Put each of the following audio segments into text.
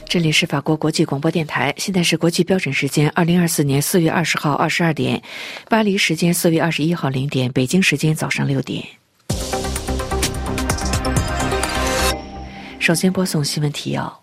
这里是法国国际广播电台，现在是国际标准时间2024年4月20号22点，巴黎时间4月21号0点，北京时间早上6点。首先播送新闻提要。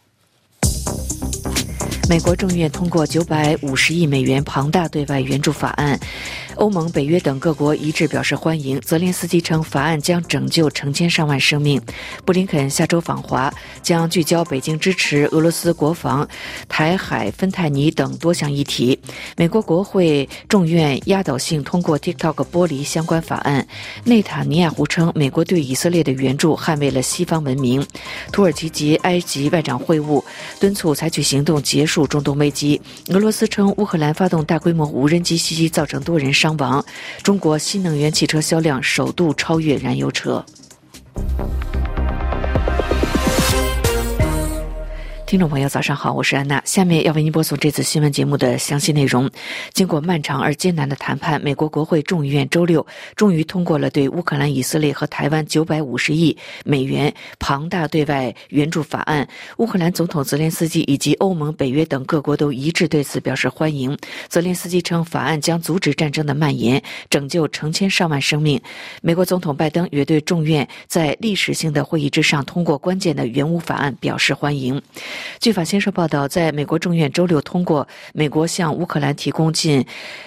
美国众议院通过950亿美元庞大对外援助法案，欧盟、北约等各国一致表示欢迎。泽连斯基称，法案将拯救成千上万生命。布林肯下周访华，将聚焦北京支持俄罗斯国防、台海、芬太尼等多项议题。美国国会众院压倒性通过 TikTok 剥离相关法案。内塔尼亚胡称，美国对以色列的援助捍卫了西方文明。土耳其及埃及外长会晤，敦促采取行动结束中东危机。俄罗斯称，乌克兰发动大规模无人机袭击，造成多人伤亡。中国新能源汽车销量首度超越燃油车。听众朋友早上好，我是安娜，下面要为您播送这次新闻节目的详细内容。经过漫长而艰难的谈判，美国国会众议院周六终于通过了对乌克兰、以色列和台湾950亿美元庞大对外援助法案。乌克兰总统泽连斯基以及欧盟、北约等各国都一致对此表示欢迎。泽连斯基称，法案将阻止战争的蔓延，拯救成千上万生命。美国总统拜登也对众院在历史性的会议之上通过关键的援乌法案表示欢迎。据法新社报道，在美国众院周六通过美国向乌克兰提供近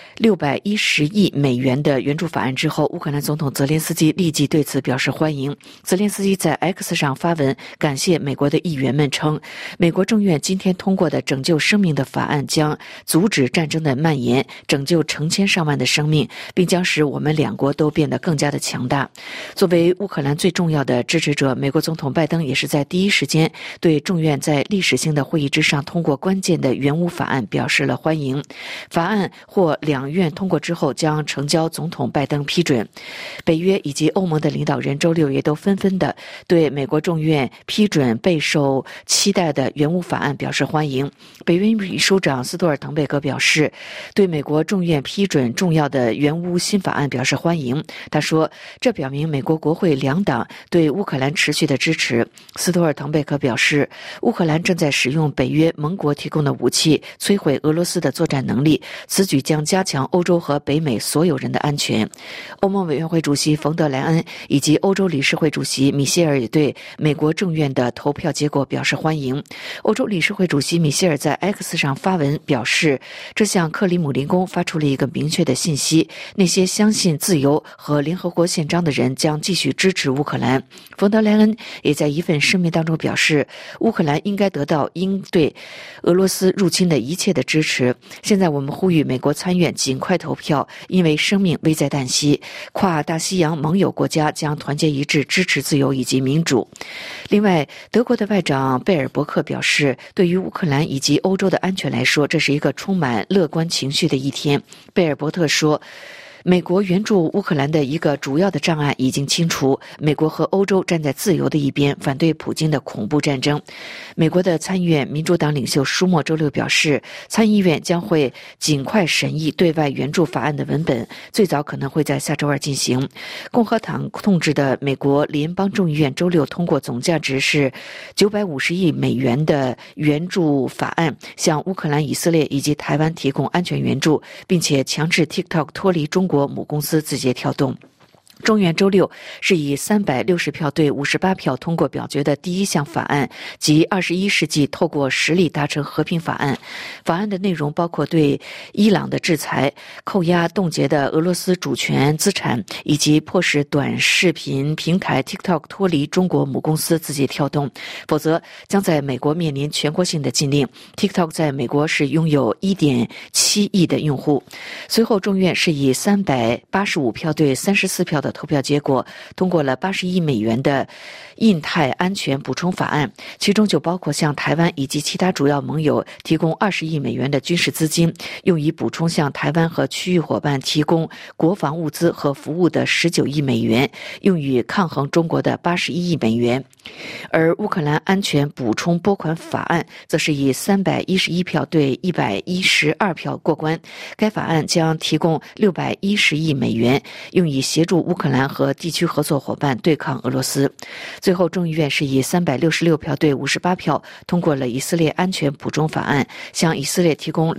610亿美元的援助法案之后，乌克兰总统泽连斯基立即对此表示欢迎。泽连斯基在 X 上发文感谢美国的议员们，称美国众院今天通过的拯救生命的法案将阻止战争的蔓延，拯救成千上万的生命，并将使我们两国都变得更加的强大。作为乌克兰最重要的支持者，美国总统拜登也是在第一时间对众院在历史性的会议之上通过关键的援乌法案表示了欢迎。法案或两院通过之后将呈交总统拜登批准。北约以及欧盟的领导人周六也都纷纷的对美国众院批准备受期待的援乌法案表示欢迎。北约秘书长斯托尔滕贝格表示，对美国众院批准重要的援乌新法案表示欢迎。他说，这表明美国国会两党对乌克兰持续的支持。斯托尔滕贝格表示，乌克兰正在使用北约盟国提供的武器摧毁俄罗斯的作战能力，此举将加强欧洲和北美所有人的安全。欧盟委员会主席冯德莱恩以及欧洲理事会主席米歇尔也对美国众院的投票结果表示欢迎。欧洲理事会主席米歇尔在 X 上发文表示，这向克里姆林宫发出了一个明确的信息，那些相信自由和联合国宪章的人将继续支持乌克兰。冯德莱恩也在一份声明当中表示，乌克兰应该得到应对俄罗斯入侵的一切的支持。现在我们呼吁美国参院尽快投票，因为生命危在旦夕。跨大西洋盟友国家将团结一致支持自由以及民主。另外，德国的外长贝尔伯克表示，对于乌克兰以及欧洲的安全来说，这是一个充满乐观情绪的一天。贝尔伯特说，美国援助乌克兰的一个主要的障碍已经清除，美国和欧洲站在自由的一边，反对普京的恐怖战争。美国的参议院民主党领袖舒默周六表示，参议院将会尽快审议对外援助法案的文本，最早可能会在下周二进行。共和党控制的美国联邦众议院周六通过总价值是950亿美元的援助法案，向乌克兰、以色列以及台湾提供安全援助，并且强制 TikTok 脱离中国母公司字节跳动。众院周六是以360票对58票通过表决的第一项法案，即21世纪透过实力达成和平法案。法案的内容包括对伊朗的制裁、扣押冻结的俄罗斯主权资产，以及迫使短视频平台 TikTok 脱离中国母公司字节跳动，否则将在美国面临全国性的禁令。TikTok 在美国是拥有 1.7 亿的用户。随后众院是以385票对34票的投票结果通过了80亿美元的印太安全补充法案，其中就包括向台湾以及其他主要盟友提供20亿美元的军事资金，用以补充向台湾和区域伙伴提供国防物资和服务的19亿美元，用于抗衡中国的81亿美元。而乌克兰安全补充拨款法案则是以311票对112票过关，该法案将提供610亿美元，用以协助乌克克兰和地区合作伙伴对抗俄罗斯。最后，众议院是以366票对58票通过了以色列安全补充法案，向以色列提供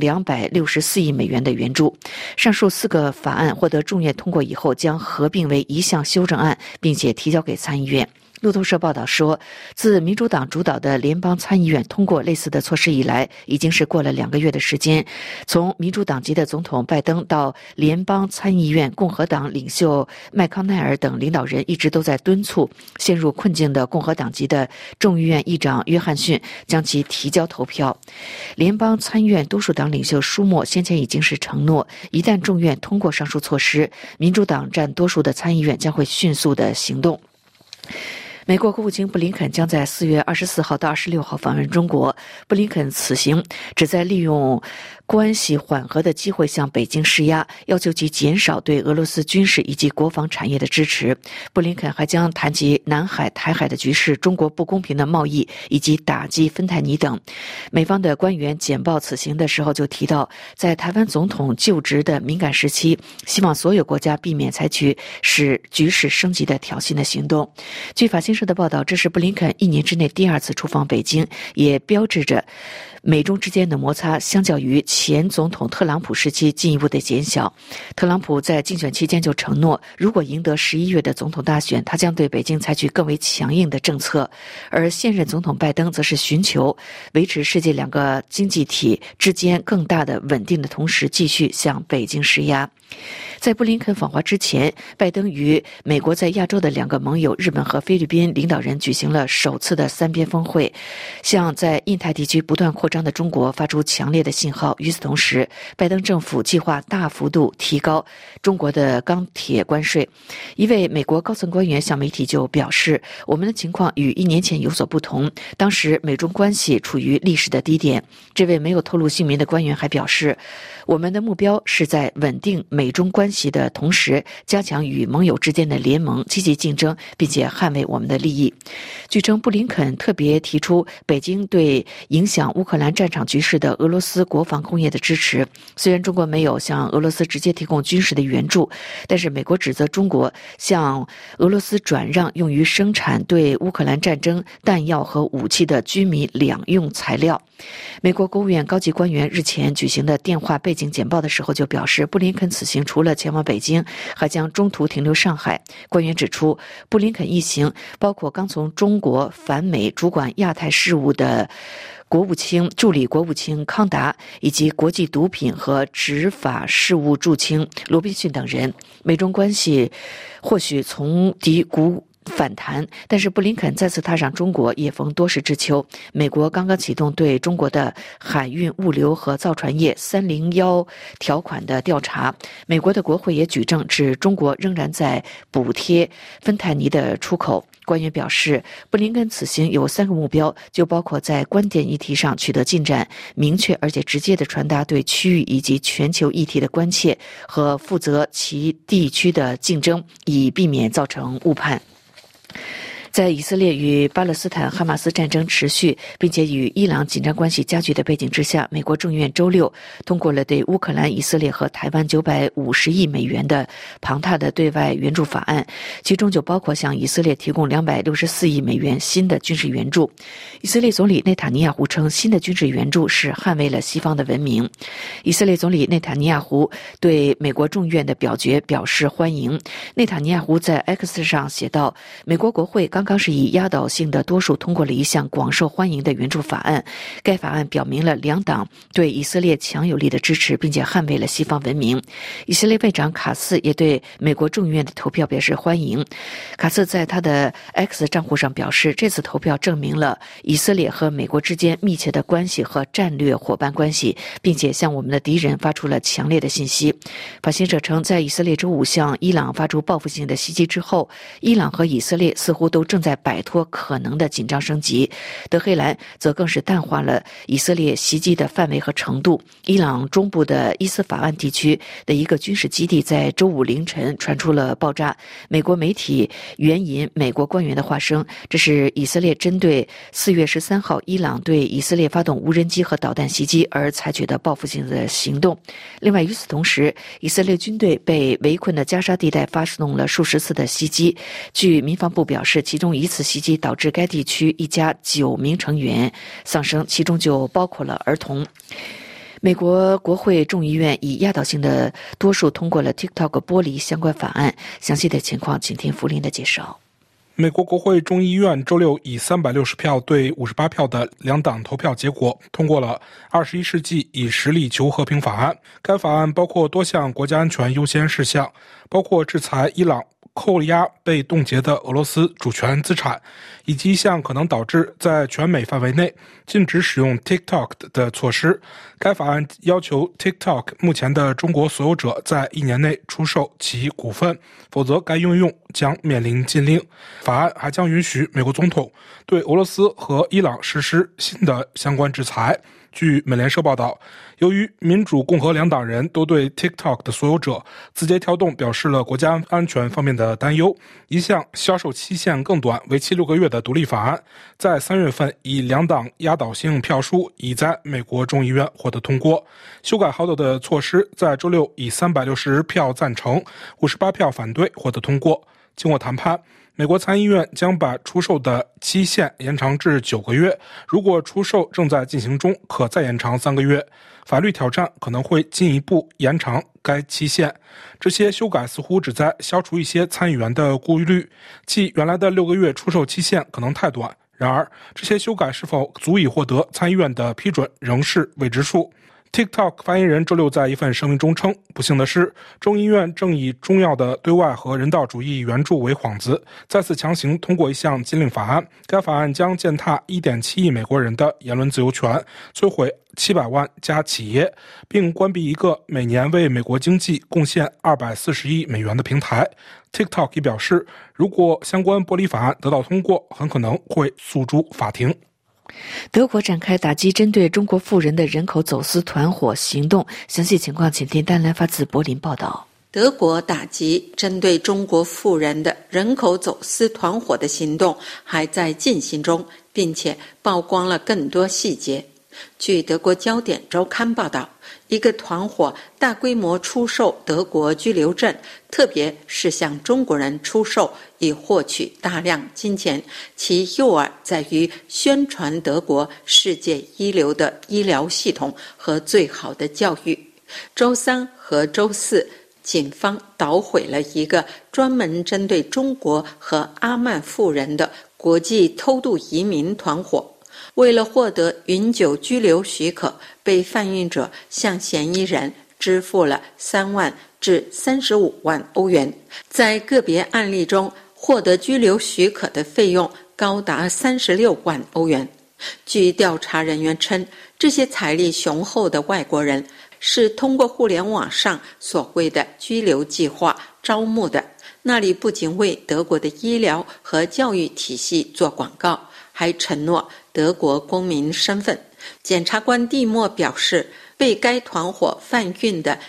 264亿美元的援助。上述4个法案获得众院通过以后，将合并为一项修正案，并且提交给参议院。路透社报道说，自民主党主导的联邦参议院通过类似的措施以来，已经是过了2个月的时间。从民主党籍的总统拜登到联邦参议院共和党领袖麦康奈尔等领导人，一直都在敦促陷入困境的共和党籍的众议院议长约翰逊将其提交投票。联邦参议院多数党领袖舒默先前已经是承诺，一旦众院通过上述措施，民主党占多数的参议院将会迅速的行动。美国国务卿布林肯将在4月24号到26号访问中国。布林肯此行旨在利用关系缓和的机会向北京施压，要求其减少对俄罗斯军事以及国防产业的支持。布林肯还将谈及南海、台海的局势、中国不公平的贸易以及打击芬太尼等。美方的官员简报此行的时候就提到，在台湾总统就职的敏感时期，希望所有国家避免采取使局势升级的挑衅的行动。据法新社的报道，这是布林肯1年之内第2次出访北京，也标志着美中之间的摩擦相较于前总统特朗普时期进一步的减小。特朗普在竞选期间就承诺，如果赢得11月的总统大选，他将对北京采取更为强硬的政策。而现任总统拜登则是寻求维持世界2个经济体之间更大的稳定的同时，继续向北京施压。在布林肯访华之前，拜登与美国在亚洲的2个盟友日本和菲律宾领导人举行了首次的3边峰会，向在印太地区不断扩张的中国发出强烈的信号。与此同时，拜登政府计划大幅度提高中国的钢铁关税。一位美国高层官员向媒体就表示，我们的情况与1年前有所不同，当时美中关系处于历史的低点。这位没有透露姓名的官员还表示，我们的目标是在稳定美中关系的同时，加强与盟友之间的联盟，积极竞争，并且捍卫我们的利益。据称，布林肯特别提出北京对影响乌克兰战场局势的俄罗斯国防工业的支持。虽然中国没有向俄罗斯直接提供军事的援助，但是美国指责中国向俄罗斯转让用于生产对乌克兰战争弹药和武器的居民两用材料。美国国务院高级官员日前举行的电话背景简报的时候就表示，布林肯此行除了前往北京，还将中途停留上海。官员指出，布林肯一行包括刚从中国返美主管亚太事务的助理国务卿康达，以及国际毒品和执法事务驻卿罗宾逊等人。美中关系或许从低谷反弹，但是布林肯再次踏上中国也逢多事之秋。美国刚刚启动对中国的海运物流和造船业301条款的调查，美国的国会也举证指中国仍然在补贴芬太尼的出口。官员表示，布林肯此行有3个目标，就包括在关键议题上取得进展，明确而且直接地传达对区域以及全球议题的关切，和负责其地区的竞争，以避免造成误判。在以色列与巴勒斯坦哈马斯战争持续，并且与伊朗紧张关系加剧的背景之下，美国众议院周6通过了对乌克兰、以色列和台湾950亿美元的庞大的对外援助法案，其中就包括向以色列提供264亿美元新的军事援助。以色列总理内塔尼亚胡称，新的军事援助是捍卫了西方的文明。以色列总理内塔尼亚胡对美国众议院的表决表示欢迎。内塔尼亚胡在 X 上写道，美国国会刚刚是以压倒性的多数通过了一项广受欢迎的援助法案。该法案表明了2党对以色列强有力的支持，并且捍卫了西方文明。以色列卫长卡茨也对美国众议院的投票表示欢迎。卡茨在他的 X 账户上表示，这次投票证明了以色列和美国之间密切的关系和战略伙伴关系，并且向我们的敌人发出了强烈的信息。法新社称，在以色列周5向伊朗发出报复性的袭击之后，伊朗和以色列似乎都正在摆脱可能的紧张升级。德黑兰则更是淡化了以色列袭击的范围和程度。伊朗中部的伊斯法罕地区的一个军事基地在周五凌晨传出了爆炸，美国媒体援引美国官员的话称，这是以色列针对4月13号伊朗对以色列发动无人机和导弹袭击而采取的报复性的行动。另外与此同时，以色列军队被围困的加沙地带发动了数十次的袭击，据民防部表示，其中一次袭击导致该地区一家9名成员丧生，其中就包括了儿童。美国国会众议院以压倒性的多数通过了 TikTok 剥离相关法案，详细的情况请听福林的介绍。 美国国会众议院周六以360票对58票的两党投票结果通过了21世纪以实力求和平法案。该法案包括多项国家安全优先事项，包括制裁伊朗、扣押被冻结的俄罗斯主权资产，以及一项可能导致在全美范围内禁止使用 TikTok 的措施。该法案要求 TikTok 目前的中国所有者在1年内出售其股份，否则该应用将面临禁令。法案还将允许美国总统对俄罗斯和伊朗实施新的相关制裁。据美联社报道，由于民主共和两党人都对 TikTok 的所有者字节跳动表示了国家安全方面的担忧，一项销售期限更短为期6个月的独立法案在3月份以两党压倒性票数已在美国众议院获得通过。修改好的措施在周六以360票赞成、58票反对获得通过。经过谈判，美国参议院将把出售的期限延长至9个月，如果出售正在进行中，可再延长3个月。法律挑战可能会进一步延长该期限。这些修改似乎旨在消除一些参议员的顾虑，即原来的6个月出售期限可能太短。然而，这些修改是否足以获得参议院的批准仍是未知数。TikTok 发言人周六在一份声明中称，不幸的是，众议院正以重要的对外和人道主义援助为幌子，再次强行通过一项禁令法案。该法案将践踏 1.7 亿美国人的言论自由权，摧毁700万家企业，并关闭一个每年为美国经济贡献240亿美元的平台。TikTok 也表示，如果相关剥离法案得到通过，很可能会诉诸法庭。 德国展开打击针对中国富人的人口走私团伙行动，详细情况请听丹兰发自柏林报道。 德国打击针对中国富人的人口走私团伙的行动还在进行中，并且曝光了更多细节。据德国焦点周刊报道，一个团伙大规模出售德国居留证，特别是向中国人出售，以获取大量金钱。其诱饵在于宣传德国世界一流的医疗系统和最好的教育。周三和周四，警方捣毁了一个专门针对中国和阿曼富人的国际偷渡移民团伙。为了获得永久居留许可，被贩运者向嫌疑人支付了3万至35万欧元。在个别案例中，获得居留许可的费用高达36万欧元。据调查人员称，这些财力雄厚的外国人是通过互联网上所谓的居留计划招募的，那里不仅为德国的医疗和教育体系做广告，还承诺德国公民身份。检察官蒂莫表示，被该团伙贩运的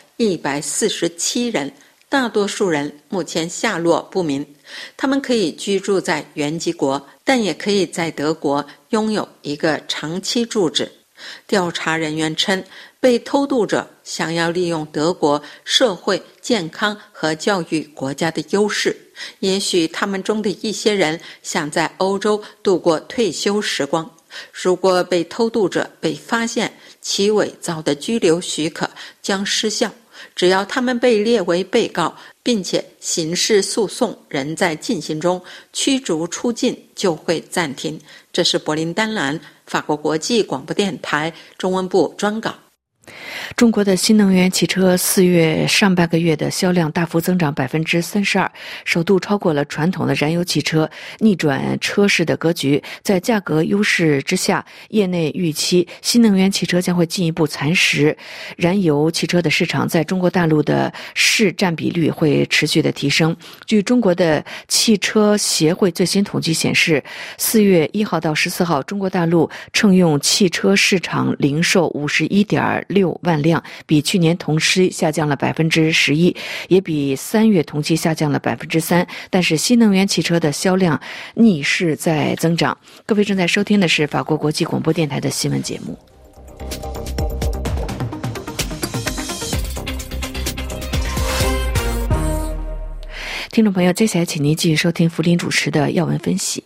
147人，大多数人目前下落不明。他们可以居住在原籍国，但也可以在德国拥有一个长期住址。调查人员称，被偷渡者想要利用德国社会、健康和教育国家的优势，也许他们中的一些人想在欧洲度过退休时光。如果被偷渡者被发现，其伪造的居留许可将失效。只要他们被列为被告，并且刑事诉讼仍在进行中，驱逐出境就会暂停。这是柏林丹兰法国国际广播电台中文部专稿。 中国的新能源汽车4月上半个月的销量大幅增长32%，首度超过了传统的燃油汽车，逆转车市的格局。在价格优势之下，业内预期新能源汽车将会进一步蚕食燃油汽车的市场，在中国大陆的市占比率会持续的提升。据中国的汽车协会最新统计显示，4月1号到14号，中国大陆乘用汽车市场零售51.6万辆，比去年同期下降了11%，也比3月同期下降了3%。但是新能源汽车的销量逆势在增长。各位正在收听的是法国国际广播电台的新闻节目。听众朋友，接下来请您继续收听福林主持的要闻分析。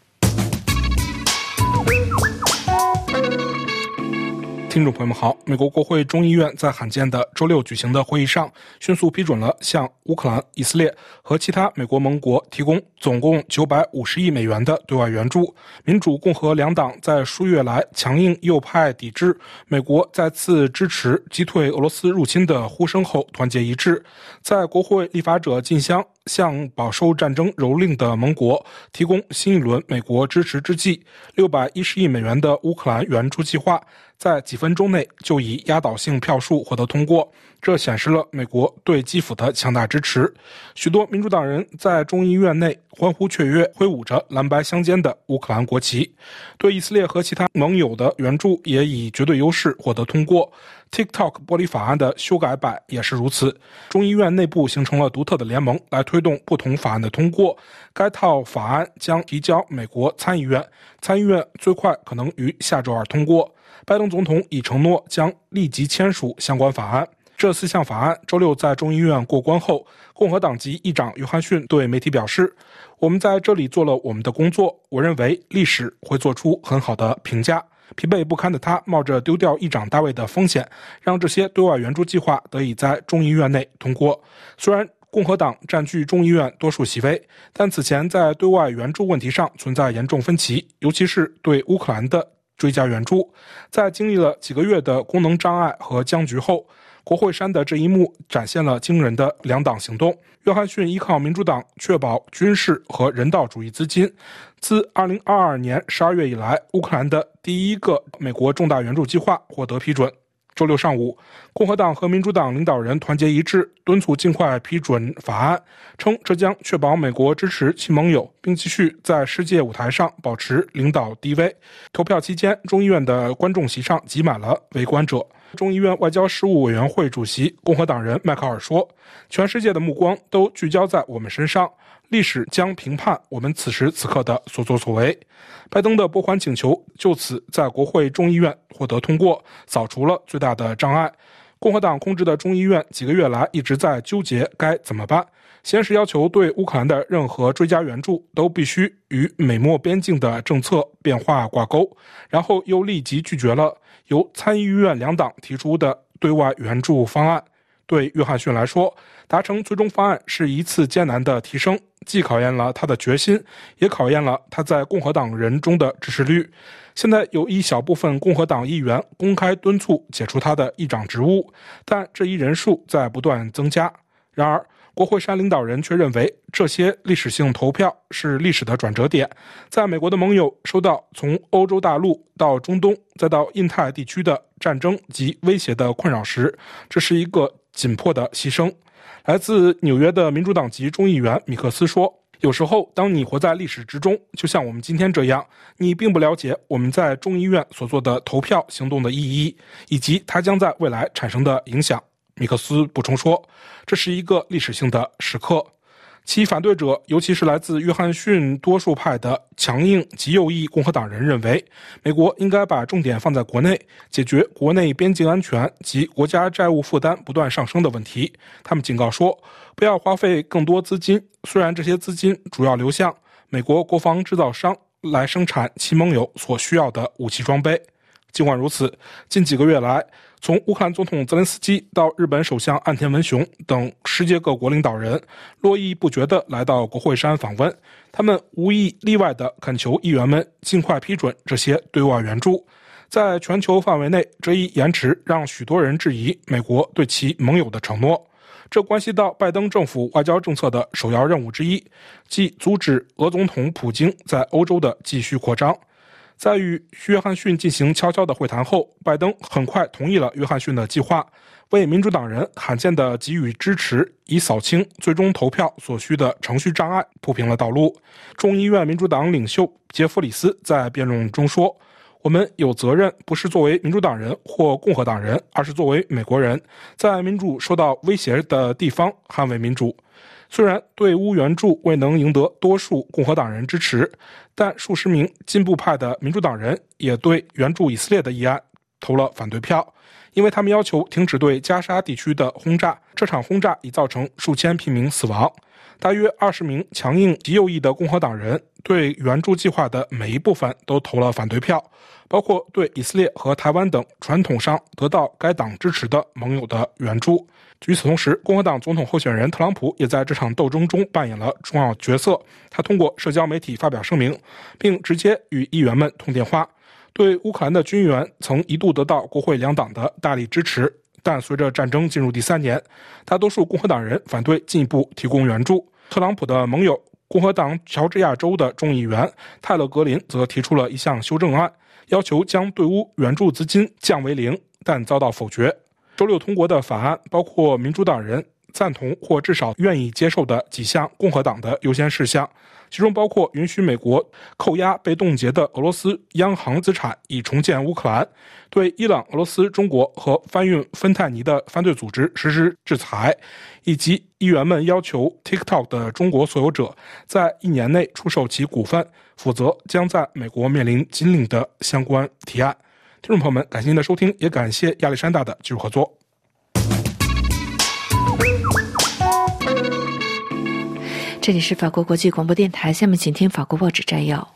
听众朋友们好，美国国会众议院在罕见的周六举行的会议上，迅速批准了向乌克兰、以色列和其他美国盟国提供总共950亿美元的对外援助。民主、共和两党在数月来强硬右派抵制美国再次支持击退俄罗斯入侵的呼声后团结一致，在国会立法者进香向饱受战争蹂躏的盟国提供新一轮美国支持之际，610亿美元的乌克兰援助计划在几分钟内就以压倒性票数获得通过，这显示了美国对基辅的强大支持。许多民主党人在众议院内欢呼雀跃，挥舞着蓝白相间的乌克兰国旗。对以色列和其他盟友的援助也以绝对优势获得通过。TikTok 玻璃法案的修改版也是如此。众议院内部形成了独特的联盟来推动不同法案的通过。该套法案将提交美国参议院，参议院最快可能于下周二通过。拜登总统已承诺将立即签署相关法案。这4项法案周六在众议院过关后，共和党籍议长约翰逊对媒体表示，我们在这里做了我们的工作，我认为历史会做出很好的评价。疲惫不堪的他冒着丢掉议长大卫的风险，让这些对外援助计划得以在众议院内通过。虽然共和党占据众议院多数席位，但此前在对外援助问题上存在严重分歧，尤其是对乌克兰的追加援助。在经历了几个月的功能障碍和僵局后，国会山的这一幕展现了惊人的两党行动。约翰逊依靠民主党确保军事和人道主义资金。自2022年12月以来，乌克兰的第一个美国重大援助计划获得批准。周六上午，共和党和民主党领导人团结一致，敦促尽快批准法案，称这将确保美国支持其盟友，并继续在世界舞台上保持领导地位。投票期间，众议院的观众席上挤满了围观者。众议院外交事务委员会主席共和党人迈克尔说，全世界的目光都聚焦在我们身上，历史将评判我们此时此刻的所作所为。拜登的拨款请求就此在国会众议院获得通过，扫除了最大的障碍。共和党控制的众议院几个月来一直在纠结该怎么办，先是要求对乌克兰的任何追加援助都必须与美墨边境的政策变化挂钩，然后又立即拒绝了由参议院两党提出的对外援助方案。对约翰逊来说，达成最终方案是一次艰难的提升，既考验了他的决心，也考验了他在共和党人中的支持率。现在有一小部分共和党议员公开敦促解除他的议长职务，但这一人数在不断增加。然而国会山领导人却认为，这些历史性投票是历史的转折点。在美国的盟友受到从欧洲大陆到中东再到印太地区的战争及威胁的困扰时，这是一个紧迫的牺牲。来自纽约的民主党籍众议员米克斯说，有时候当你活在历史之中，就像我们今天这样，你并不了解我们在众议院所做的投票行动的意义，以及它将在未来产生的影响。米克斯补充说，这是一个历史性的时刻。其反对者，尤其是来自约翰逊多数派的强硬极右翼共和党人认为，美国应该把重点放在国内，解决国内边境安全及国家债务负担不断上升的问题。他们警告说，不要花费更多资金，虽然这些资金主要流向美国国防制造商来生产其盟友所需要的武器装备。尽管如此，近几个月来，从乌克兰总统泽连斯基到日本首相岸田文雄等世界各国领导人络绎不绝地来到国会山访问，他们无一例外地恳求议员们尽快批准这些对外援助。 在全球范围内，这一延迟让许多人质疑美国对其盟友的承诺。这关系到拜登政府外交政策的首要任务之一，即阻止俄总统普京在欧洲的继续扩张。在与约翰逊进行悄悄的会谈后，拜登很快同意了约翰逊的计划，为民主党人罕见地给予支持，以扫清最终投票所需的程序障碍，铺平了道路。众议院民主党领袖杰弗里斯在辩论中说，我们有责任不是作为民主党人或共和党人，而是作为美国人，在民主受到威胁的地方捍卫民主。虽然对乌援助未能赢得多数共和党人支持，但数十名进步派的民主党人也对援助以色列的议案投了反对票，因为他们要求停止对加沙地区的轰炸。这场轰炸已造成数千平民死亡。大约20名强硬极右翼的共和党人对援助计划的每一部分都投了反对票，包括对以色列和台湾等传统上得到该党支持的盟友的援助。与此同时，共和党总统候选人特朗普也在这场斗争中扮演了重要角色。他通过社交媒体发表声明，并直接与议员们通电话。对乌克兰的军援曾一度得到国会两党的大力支持，但随着战争进入第3年，大多数共和党人反对进一步提供援助。特朗普的盟友共和党乔治亚州的众议员泰勒·格林则提出了一项修正案，要求将对乌援助资金降为0，但遭到否决。周六通过的法案包括民主党人赞同或至少愿意接受的几项共和党的优先事项，其中包括允许美国扣押被冻结的俄罗斯央行资产以重建乌克兰，对伊朗、俄罗斯、中国和贩运芬太尼的犯罪组织实施制裁，以及议员们要求 TikTok 的中国所有者在1年内出售其股份，否则将在美国面临禁令的相关提案。听众朋友们，感谢您的收听，也感谢亚历山大的技术合作。 这里是法国国际广播电台，下面请听法国报纸摘要。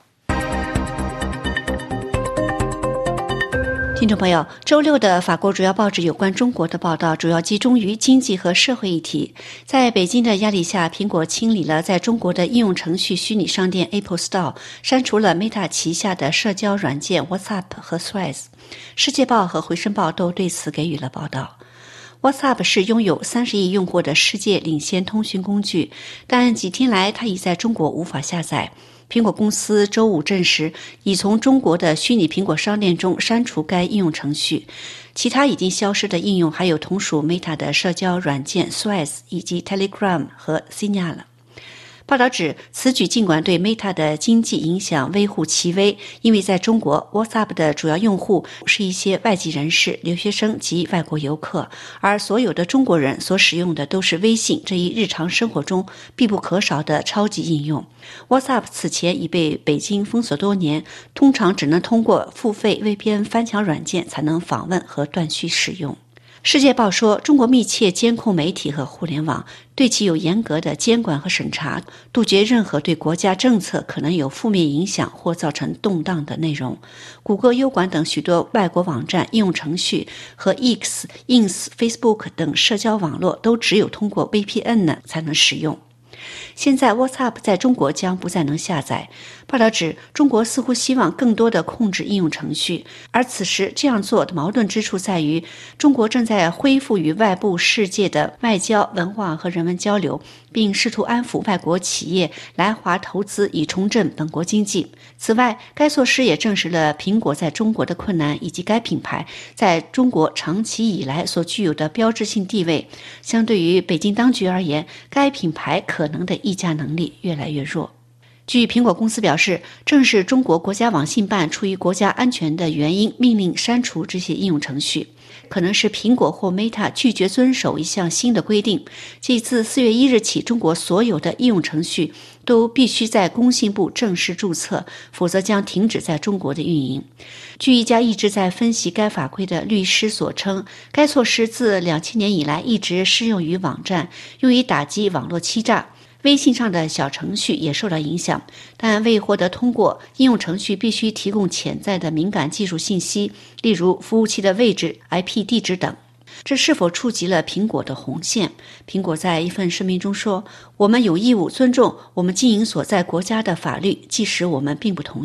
听众朋友，周六的法国主要报纸有关中国的报道主要集中于经济和社会议题。在北京的压力下，苹果清理了在中国的应用程序虚拟商店 Apple Store， 删除了 Meta 旗下的社交软件 WhatsApp 和 Threads。世界报和回声报都对此给予了报道。WhatsApp 是拥有30亿用户的世界领先通讯工具，但几天来它已在中国无法下载。苹果公司周五证实，已从中国的虚拟苹果商店中删除该应用程序。其他已经消失的应用还有同属 Meta 的社交软件 Threads 以及 Telegram 和 Signal。报道指，此举尽管对 Meta 的经济影响微乎其微，因为在中国 WhatsApp 的主要用户是一些外籍人士、留学生及外国游客，而所有的中国人所使用的都是微信这一日常生活中必不可少的超级应用。WhatsApp 此前已被北京封锁多年，通常只能通过付费 VPN 翻墙软件才能访问和断续使用。世界报说，中国密切监控媒体和互联网，对其有严格的监管和审查，杜绝任何对国家政策可能有负面影响或造成动荡的内容。谷歌、优管等许多外国网站、应用程序和 X、Ins、Facebook 等社交网络都只有通过 VPN 才能使用。现在 WhatsApp 在中国将不再能下载。报道指，中国似乎希望更多的控制应用程序，而此时这样做的矛盾之处在于，中国正在恢复与外部世界的外交、文化和人文交流，并试图安抚外国企业来华投资以重振本国经济。此外，该措施也证实了苹果在中国的困难，以及该品牌在中国长期以来所具有的标志性地位。相对于北京当局而言，该品牌可能的议价能力越来越弱。据苹果公司表示，正是中国国家网信办出于国家安全的原因，命令删除这些应用程序。可能是苹果或 Meta 拒绝遵守一项新的规定，即自4月1日起，中国所有的应用程序都必须在工信部正式注册，否则将停止在中国的运营。据一家一直在分析该法规的律师所称，该措施自2000年以来一直适用于网站，用于打击网络欺诈。微信上的小程序也受到影响，但未获得通过。应用程序必须提供潜在的敏感技术信息，例如服务器的位置、IP 地址等。这是否触及了苹果的红线？苹果在一份声明中说，我们有义务尊重我们经营所在国家的法律，即使我们并不同意。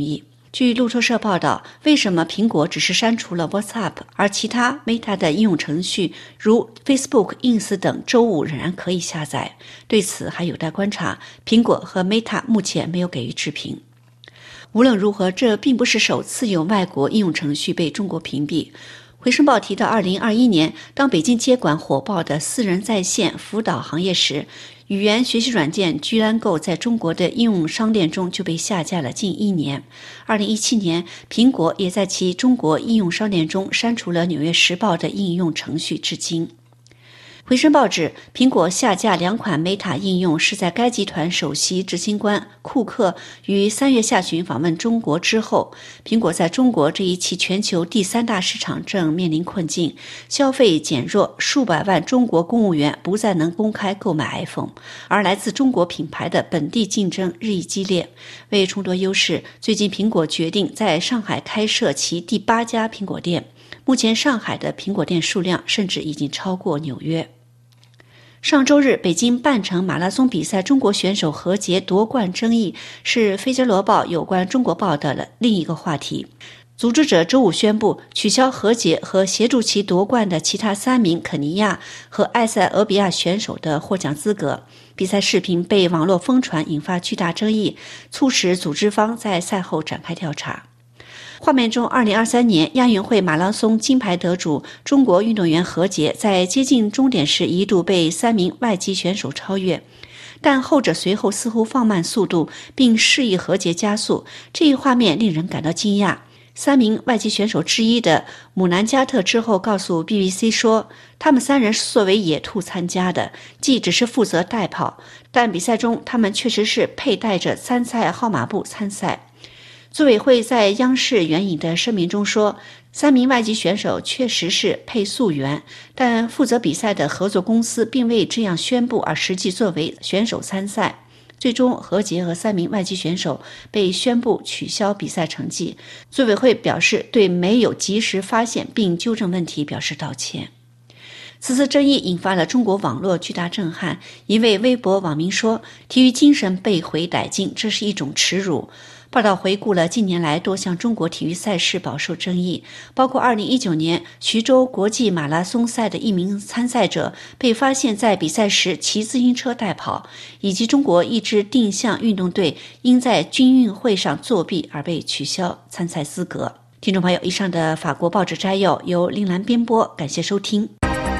据路透社报道，为什么苹果只是删除了 WhatsApp， 而其他 Meta 的应用程序如 Facebook、Ins 等周五仍然可以下载？对此还有待观察，苹果和 Meta 目前没有给予置评。无论如何，这并不是首次有外国应用程序被中国屏蔽。回声报提到2021年，当北京接管火爆的私人在线辅导行业时，语言学习软件Duolingo在中国的应用商店中就被下架了近1年。2017年，苹果也在其中国应用商店中删除了《纽约时报》的应用程序至今。回声报指，苹果下架2款 Meta 应用是在该集团首席执行官库克于3月下旬访问中国之后。苹果在中国这一其全球第3大市场正面临困境，消费减弱，数百万中国公务员不再能公开购买 iPhone， 而来自中国品牌的本地竞争日益激烈。为重夺优势，最近苹果决定在上海开设其第8家苹果店，目前上海的苹果店数量甚至已经超过纽约。上周日，北京半程马拉松比赛中国选手何洁夺冠争议是《费加罗报》有关中国报道的另一个话题。组织者周五宣布取消何洁和协助其夺冠的其他3名肯尼亚和埃塞俄比亚选手的获奖资格。比赛视频被网络疯传，引发巨大争议，促使组织方在赛后展开调查。画面中，2023年亚运会马拉松金牌得主中国运动员何洁在接近终点时一度被3名外籍选手超越，但后者随后似乎放慢速度，并示意何洁加速。这一画面令人感到惊讶。3名外籍选手之一的姆南加特之后告诉 BBC 说，他们3人是作为野兔参加的，即只是负责代跑，但比赛中他们确实是佩戴着参赛号码布参赛。组委会在央视援引的声明中说，3名外籍选手确实是配速员，但负责比赛的合作公司并未这样宣布，而实际作为选手参赛。最终，何洁和3名外籍选手被宣布取消比赛成绩。组委会表示对没有及时发现并纠正问题表示道歉。此次争议引发了中国网络巨大震撼。一位微博网民说，体育精神被毁殆尽，这是一种耻辱。报道回顾了近年来多项中国体育赛事饱受争议，包括2019年徐州国际马拉松赛的1名参赛者被发现在比赛时骑自行车代跑，以及中国一支定向运动队因在军运会上作弊而被取消参赛资格。听众朋友，以上的法国报纸摘要由林兰编播，感谢收听。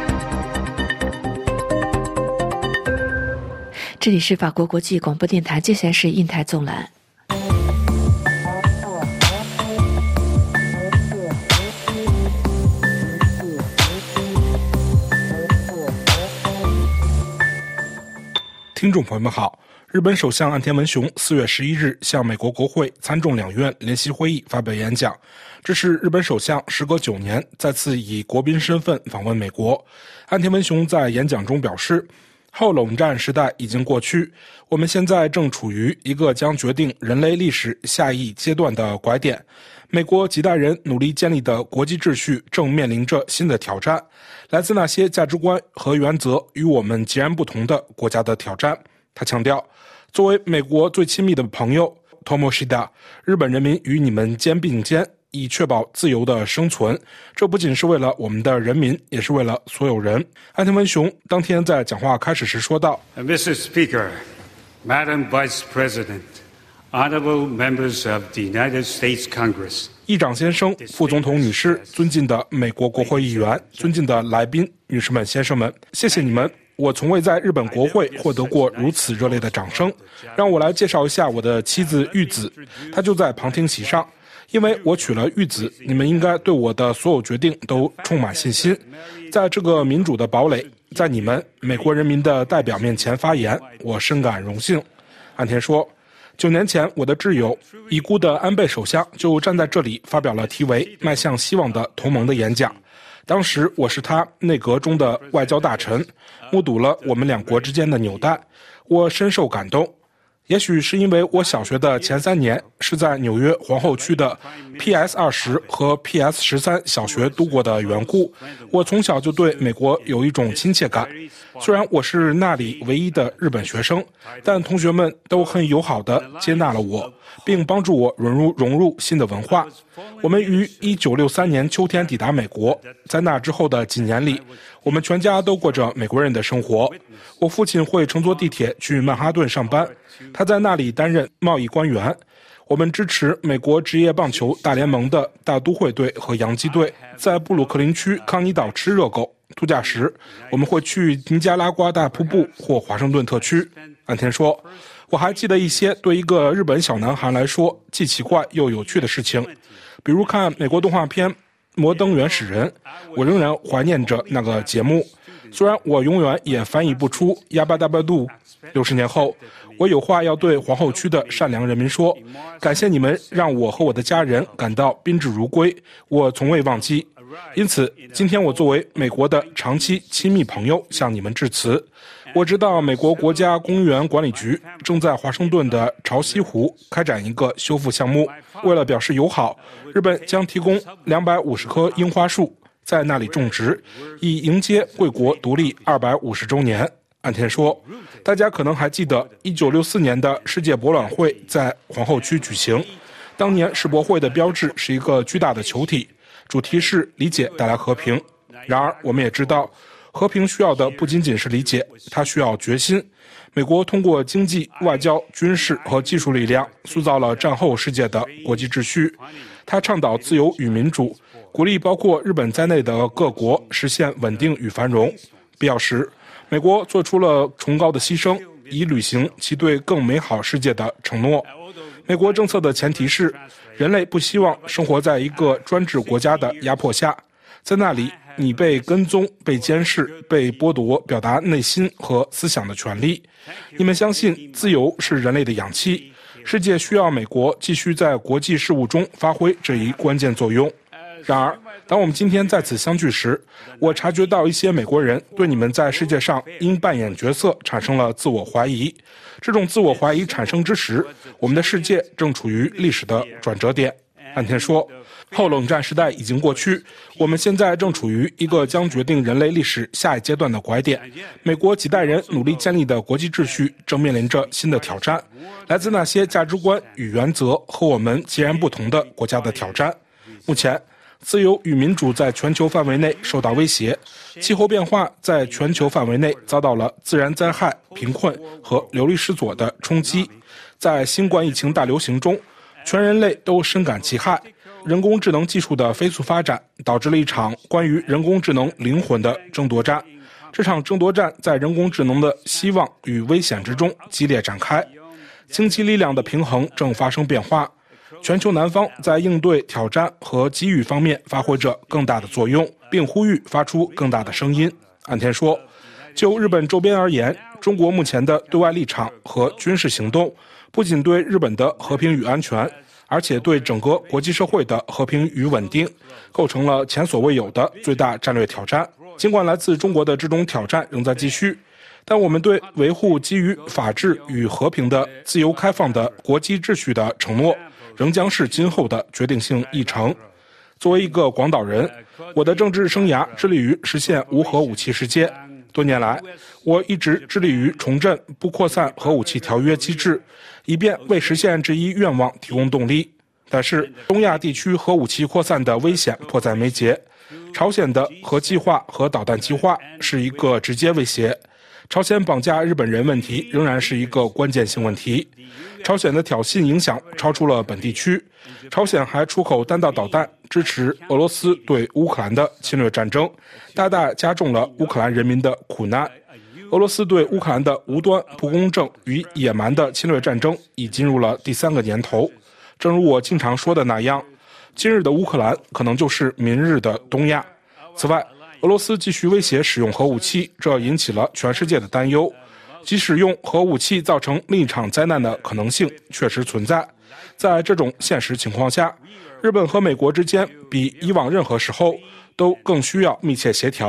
这里是法国国际广播电台，接下来是印台纵览。 听众朋友们好，日本首相岸田文雄4月11日向美国国会参众两院联席会议发表演讲，这是日本首相时隔9年再次以国宾身份访问美国。岸田文雄在演讲中表示，后冷战时代已经过去，我们现在正处于一个将决定人类历史下一阶段的拐点。美国几代人努力建立的国际秩序正面临着新的挑战，来自那些价值观和原则与我们截然不同的国家的挑战。他强调，作为美国最亲密的朋友 Tomoshida， 日本人民与你们肩并肩，以确保自由的生存，这不仅是为了我们的人民，也是为了所有人。岸田文雄当天在讲话开始时说道， Mr. Speaker, Madam Vice President,Honorable members of the United States Congress， 议长先生、副总统女士、尊敬的美国国会议员、尊敬的来宾、女士们、先生们，谢谢你们！我从未在日本国会获得过如此热烈的掌声。让我来介绍一下我的妻子玉子，她就在旁听席上。因为我娶了玉子，你们应该对我的所有决定都充满信心。在这个民主的堡垒，在你们美国人民的代表面前发言，我深感荣幸。岸田说，9年前，我的挚友已故的安倍首相就站在这里发表了题为《迈向希望的同盟》的演讲。当时我是他内阁中的外交大臣，目睹了我们两国之间的纽带，我深受感动。 也许是因为我小学的前3年是在纽约皇后区的 PS20 和 PS13 小学度过的缘故，我从小就对美国有一种亲切感。虽然我是那里唯一的日本学生，但同学们都很友好地接纳了我，并帮助我融入新的文化。我们于1963年秋天抵达美国，在那之后的几年里，我们全家都过着美国人的生活。我父亲会乘坐地铁去曼哈顿上班，他在那里担任贸易官员。我们支持美国职业棒球大联盟的大都会队和洋基队，在布鲁克林区康尼岛吃热狗。度假时，我们会去尼加拉瓜大瀑布或华盛顿特区。岸田说，我还记得一些对一个日本小男孩来说既奇怪又有趣的事情，比如看美国动画片《摩登原始人》，我仍然怀念着那个节目，虽然我永远也翻译不出亚巴达巴杜。60年后，我有话要对皇后区的善良人民说，感谢你们让我和我的家人感到宾至如归，我从未忘记。因此，今天我作为美国的长期亲密朋友向你们致辞。我知道美国国家公园管理局正在华盛顿的潮汐湖开展一个修复项目，为了表示友好，日本将提供250棵樱花树在那里种植，以迎接贵国独立250周年。岸田说，大家可能还记得1964年的世界博览会在皇后区举行，当年世博会的标志是一个巨大的球体，主题是理解带来和平。然而我们也知道，和平需要的不仅仅是理解，它需要决心。美国通过经济、外交、军事和技术力量塑造了战后世界的国际秩序，它倡导自由与民主，鼓励包括日本在内的各国实现稳定与繁荣。必要时，美国做出了崇高的牺牲，以履行其对更美好世界的承诺。美国政策的前提是，人类不希望生活在一个专制国家的压迫下，在那里你被跟踪、被监视、被剥夺表达内心和思想的权利。你们相信自由是人类的氧气，世界需要美国继续在国际事务中发挥这一关键作用。然而，当我们今天在此相聚时，我察觉到一些美国人对你们在世界上应扮演角色产生了自我怀疑。这种自我怀疑产生之时，我们的世界正处于历史的转折点。岸田说，后冷战时代已经过去，我们现在正处于一个将决定人类历史下一阶段的拐点。美国几代人努力建立的国际秩序正面临着新的挑战，来自那些价值观与原则和我们截然不同的国家的挑战。目前，自由与民主在全球范围内受到威胁，气候变化在全球范围内遭到了自然灾害、贫困和流离失所的冲击。在新冠疫情大流行中，全人类都深感其害。人工智能技术的飞速发展导致了一场关于人工智能灵魂的争夺战。这场争夺战在人工智能的希望与危险之中激烈展开。经济力量的平衡正发生变化。全球南方在应对挑战和机遇方面发挥着更大的作用，并呼吁发出更大的声音。岸田说，就日本周边而言，中国目前的对外立场和军事行动不仅对日本的和平与安全，而且对整个国际社会的和平与稳定构成了前所未有的最大战略挑战。尽管来自中国的这种挑战仍在继续，但我们对维护基于法治与和平的自由开放的国际秩序的承诺仍将是今后的决定性议程。作为一个广岛人，我的政治生涯致力于实现无核武器世界。多年来，我一直致力于重振不扩散核武器条约机制，以便为实现这一愿望提供动力。但是，东亚地区核武器扩散的危险迫在眉睫。朝鲜的核计划和导弹计划是一个直接威胁。朝鲜绑架日本人问题仍然是一个关键性问题。朝鲜的挑衅影响超出了本地区。朝鲜还出口弹道导弹，支持俄罗斯对乌克兰的侵略战争，大大加重了乌克兰人民的苦难。俄罗斯对乌克兰的无端、不公正与野蛮的侵略战争已进入了第3个年头。正如我经常说的那样，今日的乌克兰可能就是明日的东亚。此外，俄罗斯继续威胁使用核武器，这引起了全世界的担忧。即使用核武器造成另一场灾难的可能性确实存在。在这种现实情况下，日本和美国之间比以往任何时候都更需要密切协调，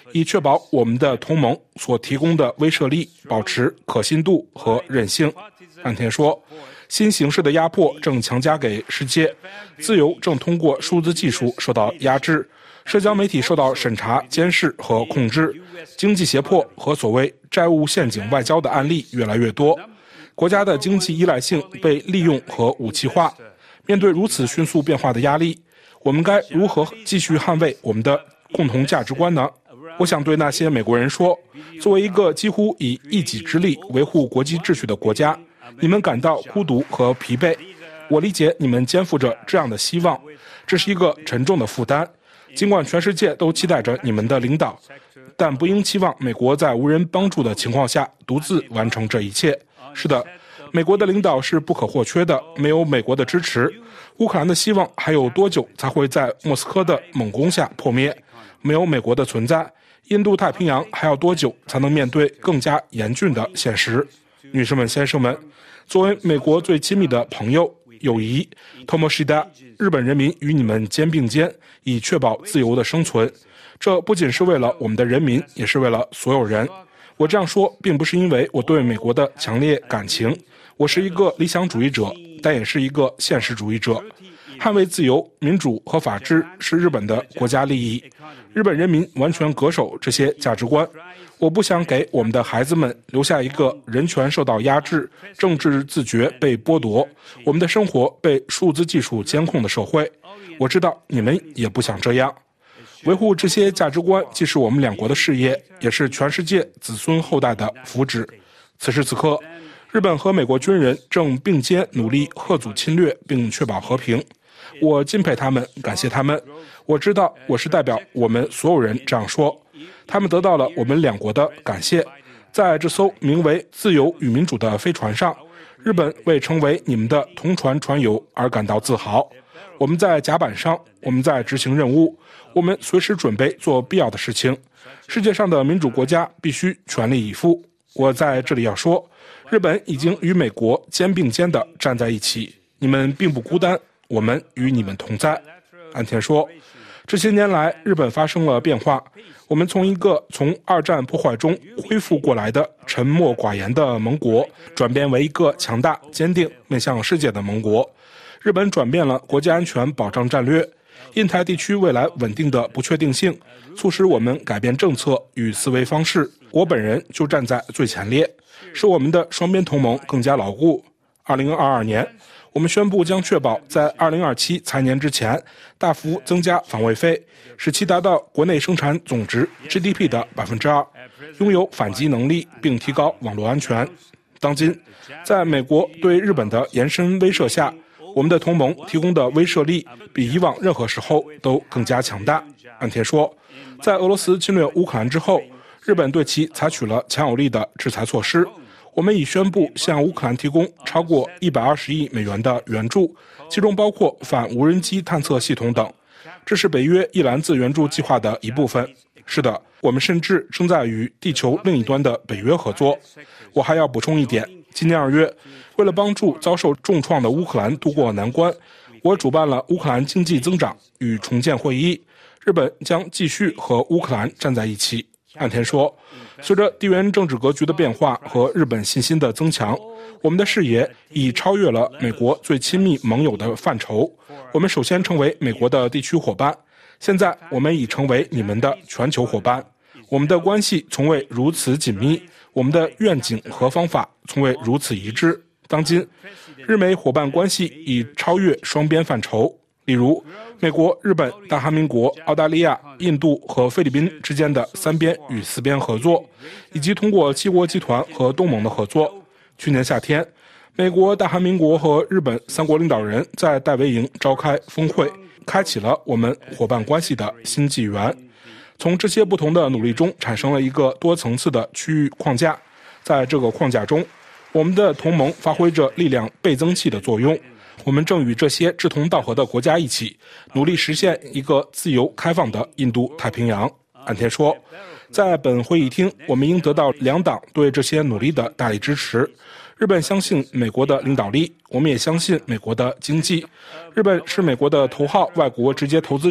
以确保我们的同盟所提供的威慑力保持可信度和韧性。岸田说，新形势的压迫正强加给世界，自由正通过数字技术受到压制，社交媒体受到审查、监视和控制，经济胁迫和所谓债务陷阱外交的案例越来越多，国家的经济依赖性被利用和武器化。面对如此迅速变化的压力，我们该如何继续捍卫我们的共同价值观呢？我想对那些美国人说，作为一个几乎以一己之力维护国际秩序的国家，你们感到孤独和疲惫，我理解你们肩负着这样的希望，这是一个沉重的负担。尽管全世界都期待着你们的领导，但不应期望美国在无人帮助的情况下独自完成这一切。是的，美国的领导是不可或缺的，没有美国的支持，乌克兰的希望还有多久才会在莫斯科的猛攻下破灭？没有美国的存在，印度太平洋还要多久才能面对更加严峻的现实？女士们、先生们，作为美国最亲密的朋友、友谊 Tomoshida， 日本人民与你们肩并肩，以确保自由的生存。这不仅是为了我们的人民，也是为了所有人。我这样说并不是因为我对美国的强烈感情，我是一个理想主义者，但也是一个现实主义者。捍卫自由、民主和法治是日本的国家利益，日本人民完全恪守这些价值观。我不想给我们的孩子们留下一个人权受到压制、政治自觉被剥夺、我们的生活被数字技术监控的社会。我知道你们也不想这样。维护这些价值观既是我们两国的事业，也是全世界子孙后代的福祉。此时此刻，日本和美国军人正并肩努力遏阻侵略并确保和平。我敬佩他们，感谢他们。我知道我是代表我们所有人这样说。他们得到了我们两国的感谢。在这艘名为自由与民主的飞船上，日本为成为你们的同船船友而感到自豪。我们在甲板上，我们在执行任务，我们随时准备做必要的事情。世界上的民主国家必须全力以赴。我在这里要说，日本已经与美国肩并肩地站在一起，你们并不孤单，我们与你们同在。岸田说，这些年来日本发生了变化，我们从一个从二战破坏中恢复过来的沉默寡言的盟国，转变为一个强大、坚定、面向世界的盟国。日本转变了国家安全保障战略，印太地区未来稳定的不确定性，促使我们改变政策与思维方式。我本人就站在最前列，使我们的双边同盟更加牢固。2022年，我们宣布将确保在2027财年之前大幅增加防卫费，使其达到国内生产总值 GDP 的 2%， 拥有反击能力并提高网络安全。当今，在美国对日本的延伸威慑下，我们的同盟提供的威慑力比以往任何时候都更加强大。岸田说，在俄罗斯侵略乌克兰之后，日本对其采取了强有力的制裁措施。我们已宣布向乌克兰提供超过120亿美元的援助，其中包括反无人机探测系统等。这是北约一篮子援助计划的一部分。是的，我们甚至正在与地球另一端的北约合作。我还要补充一点，今年2月，为了帮助遭受重创的乌克兰渡过难关，我主办了乌克兰经济增长与重建会议。日本将继续和乌克兰站在一起。岸田说，随着地缘政治格局的变化和日本信心的增强，我们的视野已超越了美国最亲密盟友的范畴。我们首先成为美国的地区伙伴，现在我们已成为你们的全球伙伴。我们的关系从未如此紧密，我们的愿景和方法从未如此一致。当今，日美伙伴关系已超越双边范畴。例如，美国、日本、大韩民国、澳大利亚、印度和菲律宾之间的3边与4边合作，以及通过7国集团和东盟的合作。去年夏天，美国、大韩民国和日本3国领导人在戴维营召开峰会，开启了我们伙伴关系的新纪元。从这些不同的努力中产生了一个多层次的区域框架，在这个框架中，我们的同盟发挥着力量倍增器的作用。我们正与这些志同道合的国家一起，努力实现一个自由开放的印度太平洋。岸田说，在本会议厅，我们应得到2党对这些努力的大力支持。日本相信美国的领导力，我们也相信美国的经济。日本是美国的头号外国直接投资者，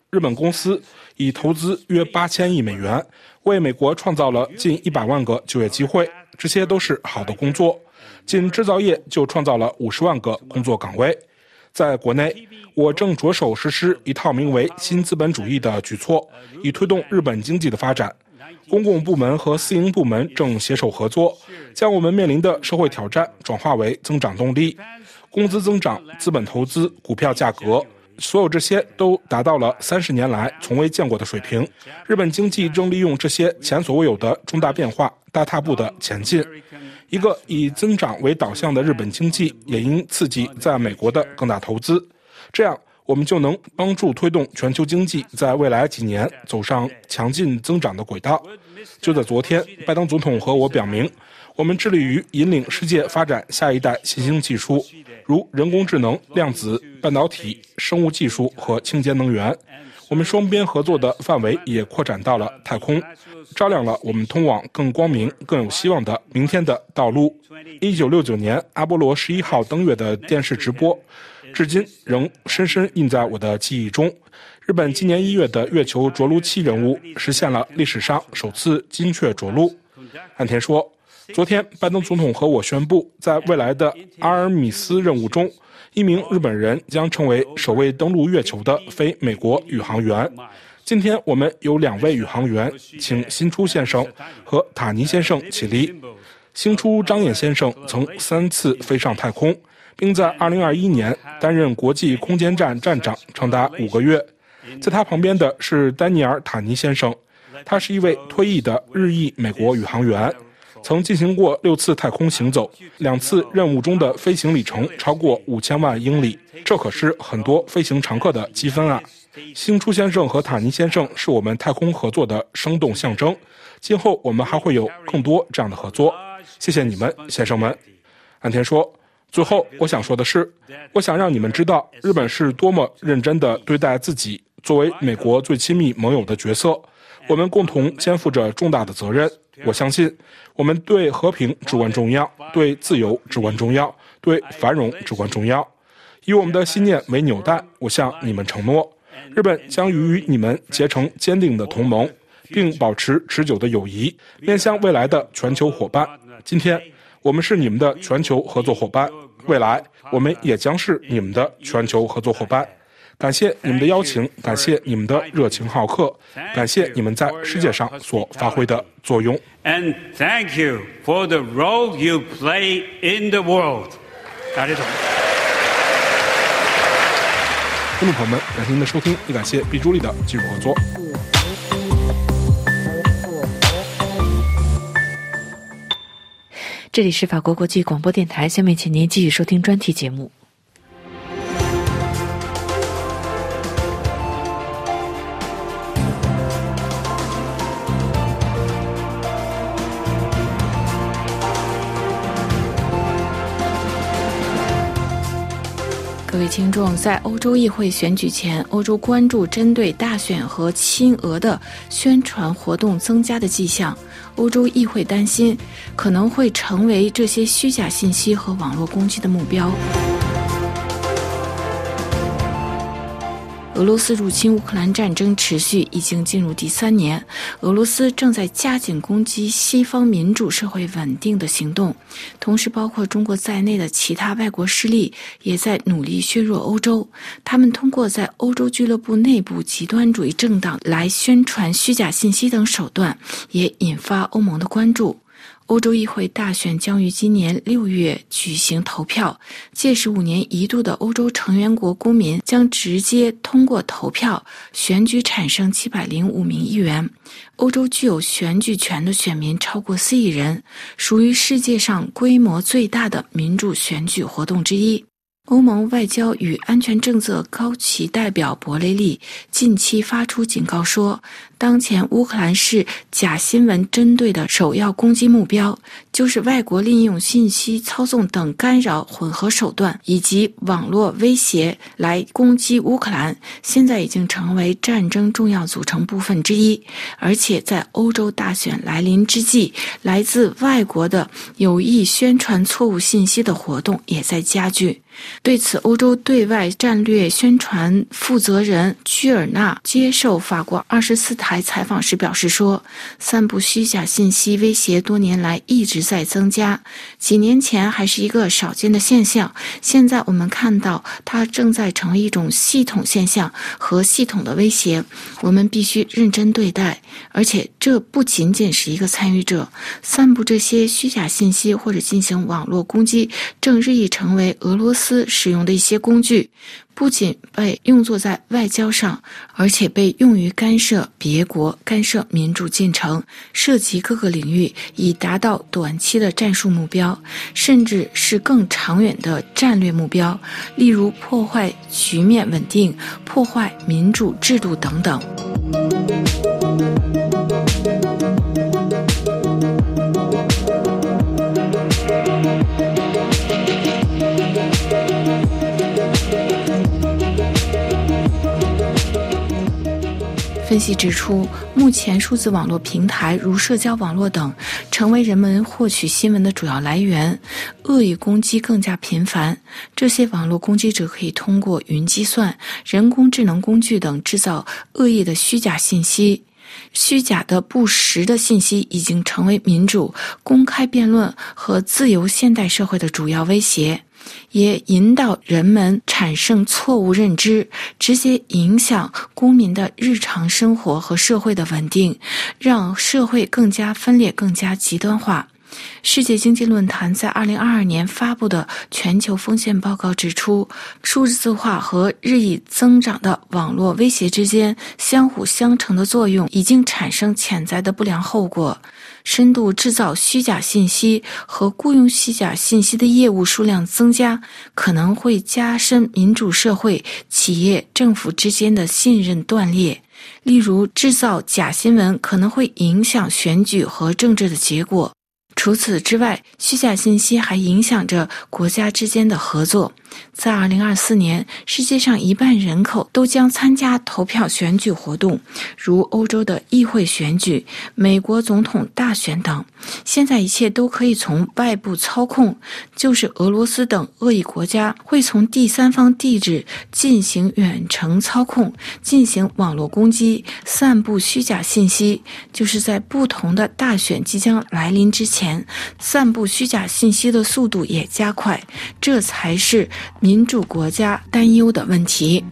日本公司已投资约8000亿美元，为美国创造了近100万个就业机会，这些都是好的工作。仅制造业就创造了50万个工作岗位。在国内，我正着手实施一套名为新资本主义的举措，以推动日本经济的发展。公共部门和私营部门正携手合作，将我们面临的社会挑战转化为增长动力。工资增长、资本投资、股票价格，所有这些都达到了30年来从未见过的水平。日本经济正利用这些前所未有的重大变化，大踏步地前进。一个以增长为导向的日本经济也应刺激在美国的更大投资，这样我们就能帮助推动全球经济在未来几年走上强劲增长的轨道。就在昨天，拜登总统和我表明，我们致力于引领世界发展下一代新兴技术，如人工智能、量子、半导体、生物技术和清洁能源。我们双边合作的范围也扩展到了太空，照亮了我们通往更光明、更有希望的明天的道路。1969年阿波罗11号登月的电视直播，至今仍深深印在我的记忆中。日本今年1月的月球着陆器任务实现了历史上首次精确着陆。岸田说，昨天拜登总统和我宣布，在未来的阿尔米斯任务中，一名日本人将成为首位登陆月球的非美国宇航员。今天我们有2位宇航员，请新出先生和塔尼先生起立。新出张彦先生曾3次飞上太空，并在2021年担任国际空间站站长长达5个月。在他旁边的是丹尼尔·塔尼先生，他是一位退役的日裔美国宇航员，曾进行过6次太空行走，2次任务中的飞行里程超过5000万英里，这可是很多飞行常客的积分啊！新出先生和塔尼先生是我们太空合作的生动象征，今后我们还会有更多这样的合作。谢谢你们，先生们。岸田说，最后我想说的是，我想让你们知道，日本是多么认真地对待自己作为美国最亲密盟友的角色，我们共同肩负着重大的责任。我相信我们对和平至关重要，对自由至关重要，对繁荣至关重要。以我们的信念为纽带，我向你们承诺，日本将与你们结成坚定的同盟，并保持持久的友谊，面向未来的全球伙伴。今天我们是你们的全球合作伙伴，未来我们也将是你们的全球合作伙伴。感谢你们的邀请，感谢你们的热情好客，感谢你们在世界上所发挥的作用。 And thank you for the role you play in the world. 听众朋友们，感谢您的收听，也感谢毕朱莉的技术合作。 这里是法国国际广播电台，下面请您继续收听专题节目。各位听众，在欧洲议会选举前，欧洲关注针对大选和亲俄的宣传活动增加的迹象。欧洲议会担心可能会成为这些虚假信息和网络攻击的目标。俄罗斯入侵乌克兰战争持续，已经进入第3年。俄罗斯正在加紧攻击西方民主社会稳定的行动，同时包括中国在内的其他外国势力也在努力削弱欧洲。他们通过在欧洲俱乐部内部极端主义政党来宣传虚假信息等手段，也引发欧盟的关注。欧洲议会大选将于今年6月举行投票，届时5年一度的欧洲成员国公民将直接通过投票选举产生705名议员。欧洲具有选举权的选民超过4亿人，属于世界上规模最大的民主选举活动之一。欧盟外交与安全政策高级代表博雷利近期发出警告说，当前乌克兰是假新闻针对的首要攻击目标，就就是外国利用信息操纵等干扰混合手段以及网络威胁来攻击乌克兰，现在已经成为战争重要组成部分之一。而且在欧洲大选来临之际，来自外国的有意宣传错误信息的活动也在加剧。对此，欧洲对外战略宣传负责人居尔纳接受法国24台采访时表示说，散布虚假信息威胁多年来一直在增加，几年前还是一个少见的现象，现在我们看到它正在成为一种系统现象和系统的威胁，我们必须认真对待。而且这不仅仅是一个参与者，散布这些虚假信息或者进行网络攻击正日益成为俄罗斯使用的一些工具，不仅被用作在外交上，而且被用于干涉别国、干涉民主进程，涉及各个领域，以达到短期的战术目标，甚至是更长远的战略目标，例如破坏局面稳定、破坏民主制度等等。分析指出，目前数字网络平台如社交网络等成为人们获取新闻的主要来源，恶意攻击更加频繁。这些网络攻击者可以通过云计算、人工智能工具等制造恶意的虚假信息。虚假的不实的信息已经成为民主、公开辩论和自由现代社会的主要威胁，也引导人们产生错误认知，直接影响公民的日常生活和社会的稳定，让社会更加分裂、更加极端化。世界经济论坛在2022年发布的全球风险报告指出，数字化和日益增长的网络威胁之间相互相成的作用已经产生潜在的不良后果。深度制造虚假信息和雇佣虚假信息的业务数量增加，可能会加深民主社会、企业、政府之间的信任断裂。例如，制造假新闻可能会影响选举和政治的结果。除此之外，虚假信息还影响着国家之间的合作。在2024年，世界上1半人口都将参加投票选举活动，如欧洲的议会选举、美国总统大选等。现在一切都可以从外部操控，就是俄罗斯等恶意国家会从第三方地址进行远程操控，进行网络攻击，散布虚假信息，就是在不同的大选即将来临之前，散布虚假信息的速度也加快，这才是民主国家担忧的问题。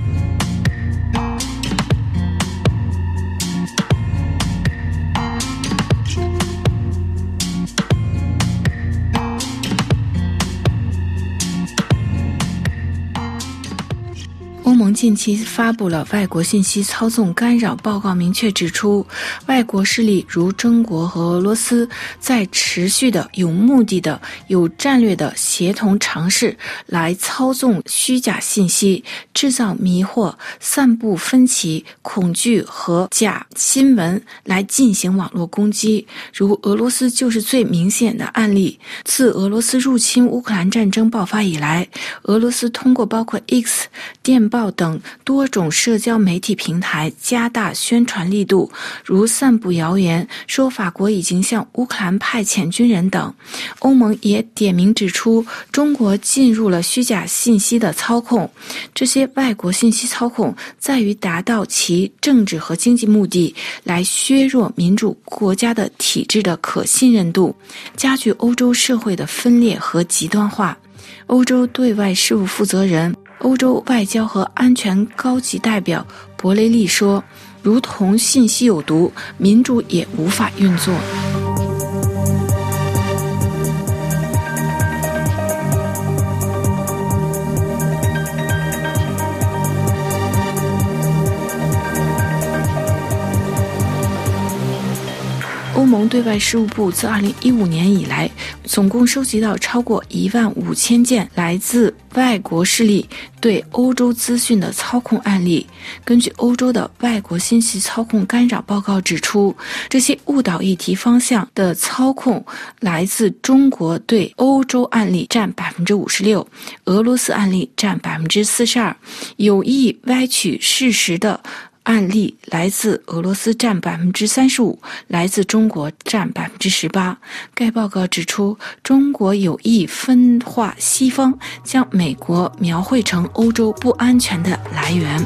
欧盟近期发布了外国信息操纵干扰报告，明确指出，外国势力如中国和俄罗斯在持续的、有目的的、有战略的协同尝试来操纵虚假信息，制造迷惑、散布分歧、恐惧和假新闻来进行网络攻击。如俄罗斯就是最明显的案例。自俄罗斯入侵乌克兰战争爆发以来，俄罗斯通过包括 X、电报等多种社交媒体平台加大宣传力度，如散布谣言说法国已经向乌克兰派遣军人等。欧盟也点名指出，中国进入了虚假信息的操控。这些外国信息操控在于达到其政治和经济目的，来削弱民主国家的体制的可信任度，加剧欧洲社会的分裂和极端化。欧洲对外事务负责人、欧洲外交和安全高级代表博雷利说，如同信息有毒，民主也无法运作。欧盟对外事务部自2015年以来， 总共收集到超过15000件来自外国势力对欧洲资讯的操控案例。根据欧洲的外国信息操控干扰报告指出，这些误导议题方向的操控来自中国对欧洲案例占56%，俄罗斯案例占42%，有意歪曲事实的案例来自俄罗斯占35%，来自中国占18%。该报告指出，中国有意分化西方，将美国描绘成欧洲不安全的来源。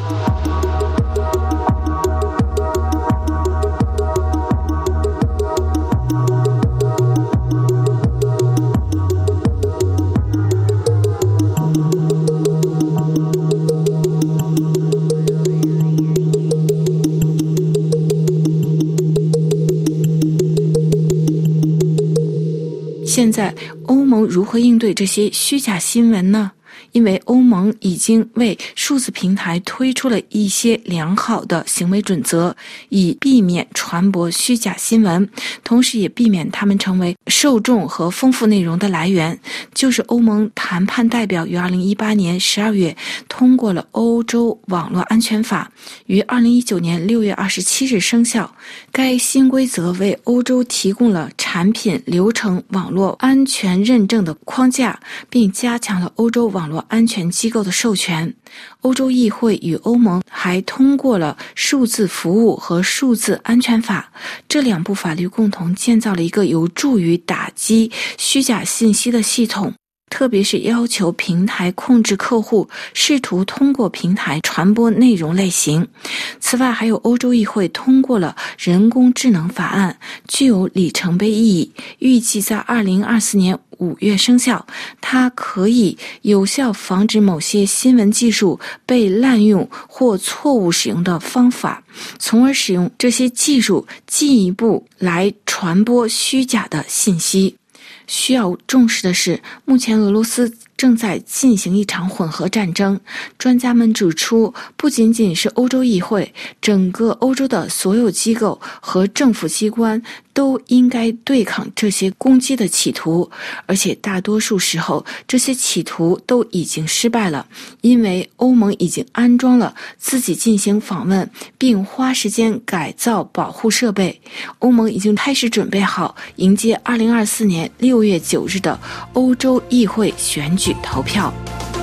现在欧盟如何应对这些虚假新闻呢？因为欧盟已经为数字平台推出了一些良好的行为准则，以避免传播虚假新闻，同时也避免它们成为受众和丰富内容的来源。就是欧盟谈判代表于2018年12月通过了欧洲网络安全法，于2019年6月27日生效。该新规则为欧洲提供了产品流程网络安全认证的框架，并加强了欧洲网络安全机构的授权。欧洲议会与欧盟还通过了数字服务和数字安全法，这两部法律共同建造了一个有助于打击虚假信息的系统，特别是要求平台控制客户试图通过平台传播内容类型。此外，还有欧洲议会通过了人工智能法案，具有里程碑意义，预计在2024年5月生效。它可以有效防止某些新闻技术被滥用或错误使用的方法，从而使用这些技术进一步来传播虚假的信息。需要重视的是，目前俄罗斯正在进行一场混合战争。专家们指出，不仅仅是欧洲议会，整个欧洲的所有机构和政府机关都应该对抗这些攻击的企图，而且大多数时候这些企图都已经失败了，因为欧盟已经安装了自己进行访问并花时间改造保护设备。欧盟已经开始准备好迎接2024年6月9日的欧洲议会选举投票。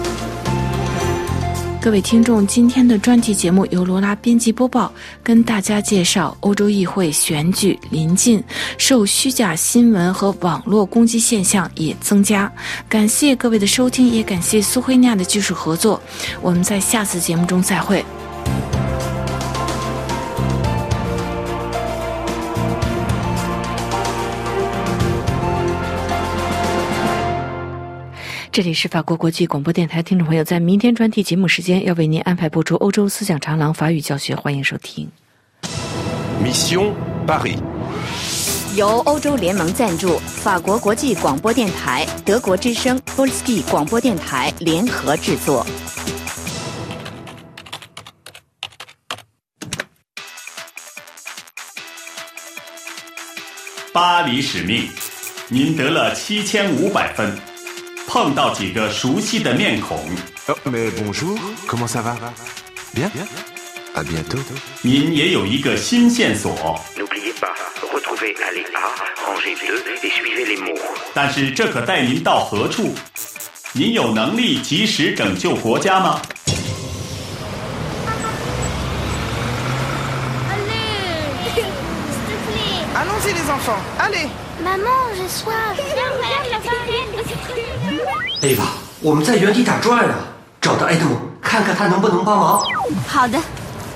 各位听众，今天的专题节目由罗拉编辑播报，跟大家介绍欧洲议会选举临近，受虚假新闻和网络攻击现象也增加。感谢各位的收听，也感谢苏慧娜的技术合作。我们在下次节目中再会。这里是法国国际广播电台，听众朋友，在明天专题节目时间要为您安排播出欧洲思想长廊法语教学，欢迎收听。 Mission Paris， 由欧洲联盟赞助，法国国际广播电台、德国之声、Polski 广播电台联合制作。 巴黎使命，您得了7500分。碰到几个熟悉的面孔。 Mais bonjour, comment ça va? Bien? À bientôt. 您也有一个新线索。 N'oubliez pas, retrouvez allée A, rangée 2 et suivez les mots. 但是这可带您到何处？您有能力及时拯救国家吗？ Allez, s'il te plaît. Allons-y les enfants, allez. Maman, j'ai soif. Eva， 我们在原地打转啊，找到埃德蒙，看看他能不能帮忙。 好的。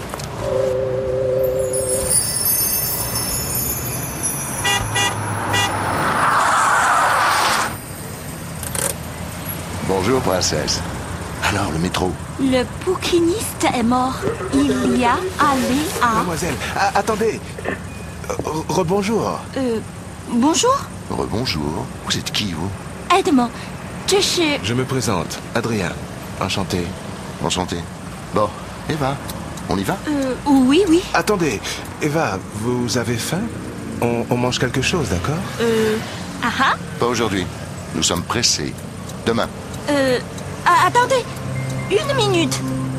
Bonjour, princesse. Alors, le métro? Le bouquiniste est mort. Il y a allé à... Mademoiselle, attendez. Rebonjour. Bonjour. Rebonjour. Vous êtes qui, vous? Edmond, je me présente, Adrien. Enchanté. Enchanté. Bon, Eva, on y va? Oui. Attendez, Eva, vous avez faim? On mange quelque chose, d'accord? Ah. Pas aujourd'hui. Nous sommes pressés. Demain. Attendez, une minute.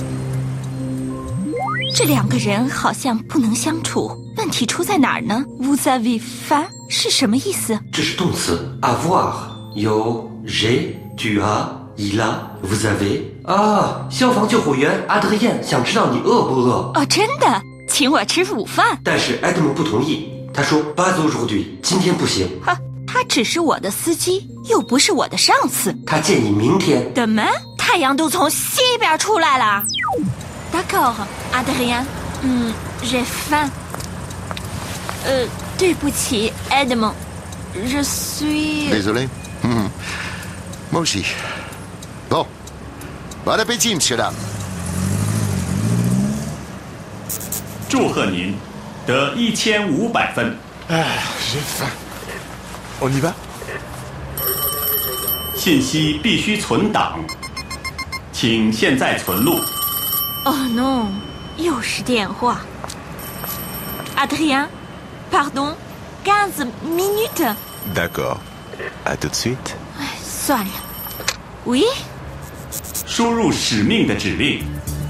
这两个人好像不能相处，问题出在哪儿呢 ？Vous avez faim 是什么意思？ 这是动词 avoir， 有 j'ai、tu as、il a、vous avez。消防救护员阿德里安想知道你饿不饿？ 哦，真的，请我吃午饭。 但是埃德蒙不同意，他说 pas aujourd'hui， 今天不行。 他只是我的司机，又不是我的上司。 他建议明天。 Demain， 太阳都从西边出来了。D'accord， 阿德里安。j'ai faim。对不起 ，Edmond， je suis... Désolé. Moi aussi. Bon. Bon appétit, monsieur dame. 祝贺您得1500分。 J'ai faim. On y va？ 信息必须存档，请现在存录。 Oh non， 又是电话。Adrien， pardon， 15 minutes。 D'accord. À tout de suite。 算了。Oui。 输入使命的指令。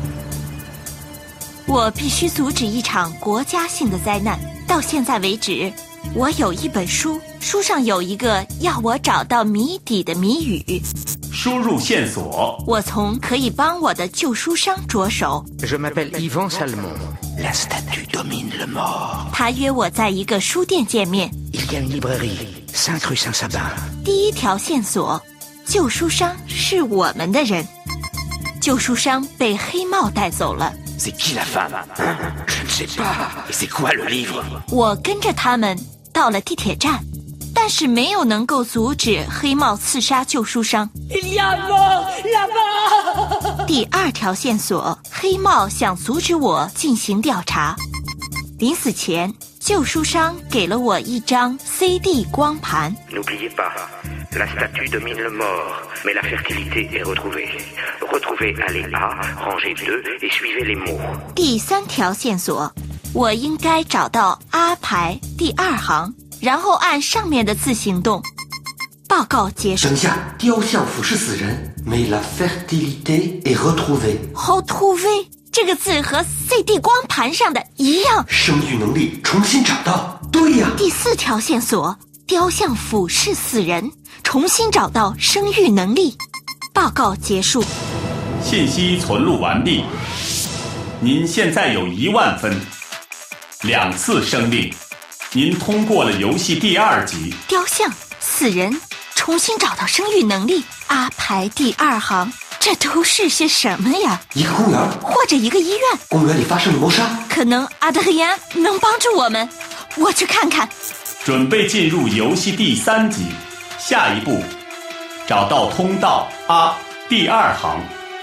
我必须阻止一场国家性的灾难。到现在为止，我有一本书，书上有一个要我找到谜底的谜语。 输入线索。 我从可以帮我的旧书商着手。 Je m'appelle Yvan Salmon. La statue domine le mort. 他约我在一个书店见面。 Il y a une librairie, 5 rue Saint-Sabin. 第一条线索，旧书商是我们的人。旧书商被黑帽带走了。 C'est qui la femme? Je ne sais pas. Et c'est quoi le livre? 我跟着他们到了地铁站，但是没有能够阻止黑帽刺杀旧书商。Il y a mort là-bas. 第二条线索，黑帽想阻止我进行调查。临死前，旧书商给了我一张 CD 光盘。 N'oubliez pas, la statue domine le mort, mais la fertilité est retrouvée. Retrouvez allée A, rangée 2 et suivez les mots. 第三条线索，我应该找到A排第2行，然后按上面的字行动。报告结束。 等下，雕像俯视死人 ，mais la fertilité est retrouvée. Retrouver 这个字和 CD 光盘上的一样。 生育能力重新找到。对呀。 第4条线索，雕像俯视死人，重新找到生育能力。报告结束。 信息存录完毕。您现在有10000分，2次生命。您通过了游戏第2级。 雕像、死人、重新找到生育能力。A排第2行，这都是些什么呀？ 一个公园， 或者一个医院。 公园里发生了谋杀。 可能阿德里安能帮助我们，我去看看。 准备进入游戏第3级，下一步，找到通道 A 第2行。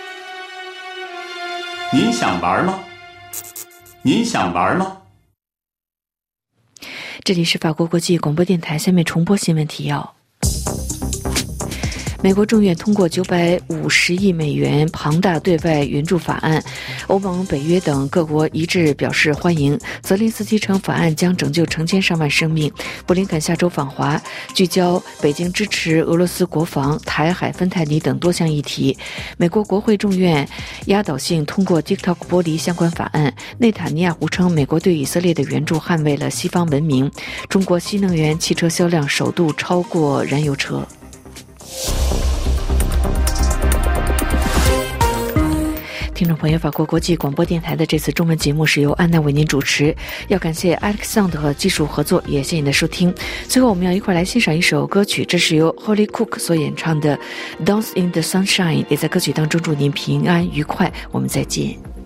您想玩吗？您想玩吗？ 这里是法国国际广播电台，下面重播新闻提要。美国众院通过950亿美元庞大对外援助法案，欧盟、北约等各国一致表示欢迎。泽连斯基称法案将拯救成千上万生命。布林肯下周访华，聚焦北京支持俄罗斯国防、台海芬太尼等多项议题。美国国会众院压倒性通过 TikTok 剥离相关法案。内塔尼亚胡称美国对以色列的援助捍卫了西方文明。中国新能源汽车销量首度超过燃油车。听众朋友，法国国际广播电台的这次中文节目是由安娜为您主持，要感谢 Alexander 和技术合作，也谢谢您的收听。最后我们要一块来欣赏一首歌曲，这是由 Holly Cook 所演唱的 Dance in the Sunshine， 也在歌曲当中祝您平安愉快，我们再见。